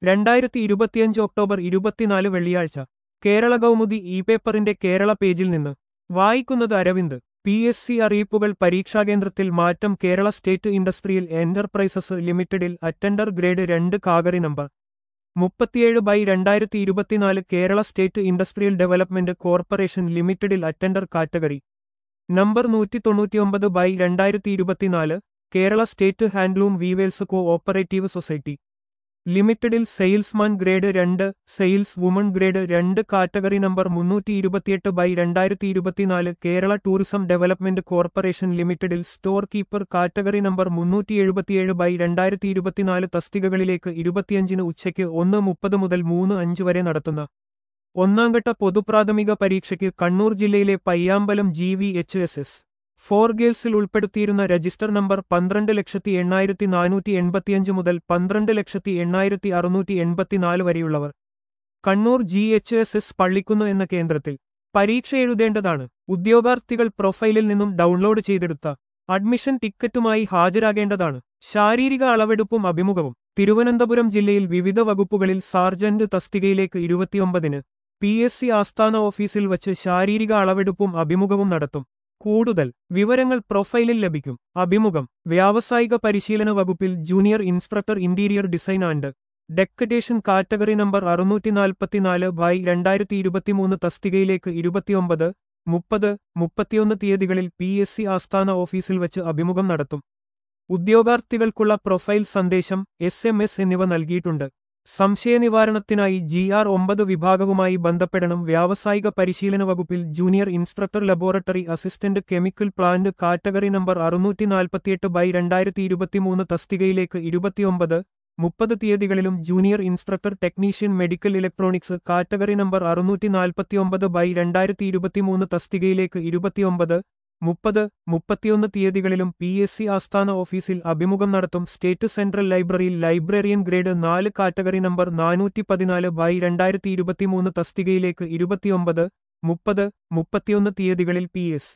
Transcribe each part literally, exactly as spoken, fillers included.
രണ്ടായിരത്തി ഇരുപത്തിയഞ്ച് ഒക്ടോബർ ഇരുപത്തിനാല് വെള്ളിയാഴ്ച കേരള കൗമുദി ഇ പേപ്പറിന്റെ കേരള പേജിൽ നിന്ന് വായിക്കുന്നത് അരവിന്ദ്. പി എസ് സി അറിയിപ്പുകൾ. പരീക്ഷാകേന്ദ്രത്തിൽ മാറ്റം. കേരള സ്റ്റേറ്റ് ഇൻഡസ്ട്രിയൽ എന്റർപ്രൈസസ് ലിമിറ്റഡിൽ അറ്റൻഡർ ഗ്രേഡ് രണ്ട് കാഗറി നമ്പർ മുപ്പത്തിയേഴ് ബൈ രണ്ടായിരത്തി ഇരുപത്തിനാല് Kerala State Industrial Development corporation ലിമിറ്റഡിൽ അറ്റൻഡർ കാറ്റഗറി നമ്പർ നൂറ്റി തൊണ്ണൂറ്റിയൊമ്പത് ബൈ രണ്ടായിരത്തി ഇരുപത്തിനാല് Kerala State handloom weavers cooperative society ലിമിറ്റഡിൽ സെയിൽസ്മാൻ ഗ്രേഡ് രണ്ട്, സെയിൽസ് വുമൺ ഗ്രേഡ് രണ്ട് കാറ്റഗറി നമ്പർ മുന്നൂറ്റി ഇരുപത്തിയെട്ട് ബൈ രണ്ടായിരത്തി ഇരുപത്തിനാല് കേരള ടൂറിസം ഡെവലപ്മെന്റ് കോർപ്പറേഷൻ ലിമിറ്റഡിൽ സ്റ്റോർ കീപ്പർ കാറ്റഗറി നമ്പർ മുന്നൂറ്റി എഴുപത്തിയേഴ് ബൈ രണ്ടായിരത്തി ഇരുപത്തിനാല് തസ്തികകളിലേക്ക് ഇരുപത്തിയഞ്ചിന് ഉച്ചയ്ക്ക് ഒന്ന് മുപ്പത് മുതൽ മൂന്ന് അഞ്ച് വരെ നടത്തുന്ന ഒന്നാംഘട്ട പൊതുപ്രാഥമിക പരീക്ഷയ്ക്ക് കണ്ണൂർ ജില്ലയിലെ Payyambalam G V H S S for ഗേൾസിൽ ഉൾപ്പെടുത്തിയിരുന്ന രജിസ്റ്റർ നമ്പർ പന്ത്രണ്ട് ലക്ഷത്തി എണ്ണായിരത്തി നാനൂറ്റി എൺപത്തിയഞ്ച് മുതൽ പന്ത്രണ്ട് ലക്ഷത്തി എണ്ണായിരത്തി അറുന്നൂറ്റി എൺപത്തിനാല് വരെയുള്ളവർ Kannur G H S S Pallikkunnu എന്ന കേന്ദ്രത്തിൽ പരീക്ഷ എഴുതേണ്ടതാണ്. ഉദ്യോഗാർത്ഥികൾ പ്രൊഫൈലിൽ നിന്നും ഡൗൺലോഡ് ചെയ്തെടുത്ത അഡ്മിഷൻ ടിക്കറ്റുമായി ഹാജരാകേണ്ടതാണ്. ശാരീരിക അളവെടുപ്പും അഭിമുഖവും. തിരുവനന്തപുരം ജില്ലയിൽ വിവിധ വകുപ്പുകളിൽ സാർജന്റ് തസ്തികയിലേക്ക് ഇരുപത്തിയൊമ്പതിന് പി എസ് സി ആസ്ഥാന ഓഫീസിൽ വച്ച് ശാരീരിക അളവെടുപ്പും അഭിമുഖവും നടത്തും. കൂടുതൽ വിവരങ്ങൾ പ്രൊഫൈലിൽ ലഭിക്കും. അഭിമുഖം. വ്യാവസായിക പരിശീലന വകുപ്പിൽ junior instructor interior design and decoration category number അറുന്നൂറ്റി നാൽപ്പത്തിനാല് ബൈ രണ്ടായിരത്തി ഇരുപത്തിമൂന്ന് തസ്തികയിലേക്ക് ഇരുപത്തിയൊമ്പത്, മുപ്പത്, മുപ്പത്തിയൊന്ന് തീയതികളിൽ പി എസ് സി ആസ്ഥാന ഓഫീസിൽ വച്ച് അഭിമുഖം നടത്തും. ഉദ്യോഗാർത്ഥികൾക്കുള്ള പ്രൊഫൈൽ സന്ദേശം, എസ് എം എസ് എന്നിവ നൽകിയിട്ടുണ്ട്. സംശയനിവാരണത്തിനായി ജി ആർ ഒമ്പത് വിഭാഗവുമായി ബന്ധപ്പെടണം. വ്യാവസായിക പരിശീലന വകുപ്പിൽ junior instructor laboratory assistant chemical plant category number അറുന്നൂറ്റി നാൽപ്പത്തിയെട്ട് ബൈ രണ്ടായിരത്തി ഇരുപത്തിമൂന്ന് തസ്തികയിലേക്ക് ഇരുപത്തിയൊമ്പത്, മുപ്പത് തീയതികളിലും junior instructor technician medical electronics category number അറുന്നൂറ്റി നാൽപ്പത്തിയൊമ്പത് ബൈ രണ്ടായിരത്തി ഇരുപത്തിമൂന്ന് തസ്തികയിലേക്ക് ഇരുപത്തിയൊമ്പത്, മുപ്പത്, മുപ്പത്തിയൊന്ന് തീയതികളിലും പി എസ് സി ആസ്ഥാന ഓഫീസിൽ അഭിമുഖം നടത്തും. സ്റ്റേറ്റ് സെൻട്രൽ ലൈബ്രറിയിൽ ലൈബ്രറിയൻ ഗ്രേഡ് നാല് കാറ്റഗറി നമ്പർ നാനൂറ്റി പതിനാല് ബൈ രണ്ടായിരത്തി ഇരുപത്തിമൂന്ന് തസ്തികയിലേക്ക് ഇരുപത്തിയൊമ്പത്, മുപ്പത്, മുപ്പത്തിയൊന്ന് തീയതികളിൽ പി എസ്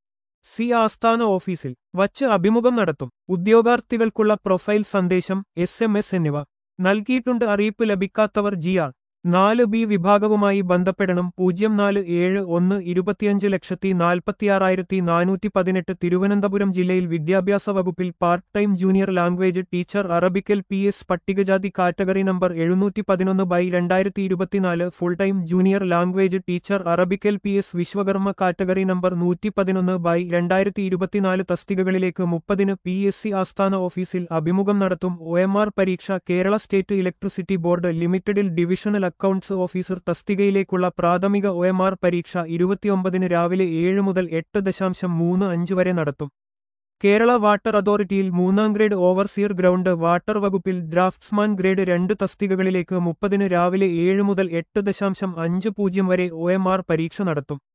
സി ആസ്ഥാന ഓഫീസിൽ വച്ച് അഭിമുഖം നടത്തും. ഉദ്യോഗാർത്ഥികൾക്കുള്ള പ്രൊഫൈൽ സന്ദേശം, എസ് എം എസ് എന്നിവ നൽകിയിട്ടുണ്ട്. അറിയിപ്പ് ലഭിക്കാത്തവർ ജി ആർ നാല് ബി വിഭാഗവുമായി ബന്ധപ്പെടണം. പൂജ്യം നാല് ഏഴ് ഒന്ന് ഇരുപത്തിയഞ്ച് ലക്ഷത്തി നാൽപ്പത്തിയാറായിരത്തി നാനൂറ്റി പതിനെട്ട് തിരുവനന്തപുരം ജില്ലയിൽ വിദ്യാഭ്യാസ വകുപ്പിൽ part time junior language teacher അറബിക്കൽ പി എസ് പട്ടികജാതി കാറ്റഗറി നമ്പർ എഴുന്നൂറ്റി പതിനൊന്ന് ബൈ രണ്ടായിരത്തി ഇരുപത്തിനാല് full time junior language teacher അറബിക്കൽ P S Vishwakarma category number നൂറ്റി പതിനൊന്ന് ബൈ രണ്ടായിരത്തി ഇരുപത്തിനാല് തസ്തികകളിലേക്ക് മുപ്പതിന് പി എസ് സി ആസ്ഥാന ഓഫീസിൽ അഭിമുഖം നടത്തും. ഒ എം ആർ പരീക്ഷ. കേരള സ്റ്റേറ്റ് ഇലക്ട്രിസിറ്റി ബോർഡ് ലിമിറ്റഡിൽ ഡിവിഷണൽ അക്കൗണ്ട്സ് ഓഫീസർ തസ്തികയിലേക്കുള്ള പ്രാഥമിക ഒ എം ആർ പരീക്ഷ ഇരുപത്തിയൊമ്പതിന് രാവിലെ ഏഴ് മുതൽ എട്ട് ദശാംശം മൂന്ന് അഞ്ച് വരെ നടത്തും. കേരള വാട്ടർ അതോറിറ്റിയിൽ മൂന്നാം ഗ്രേഡ് ഓവർസിയർ ഗ്രൗണ്ട് വാട്ടർ വകുപ്പിൽ ഡ്രാഫ്റ്റ്സ്മാൻ ഗ്രേഡ് രണ്ട് തസ്തികകളിലേക്ക് മുപ്പതിന് രാവിലെ ഏഴ് മുതൽ എട്ട് ദശാംശം അഞ്ച് പൂജ്യം വരെ ഒ എം ആർ പരീക്ഷ നടത്തും.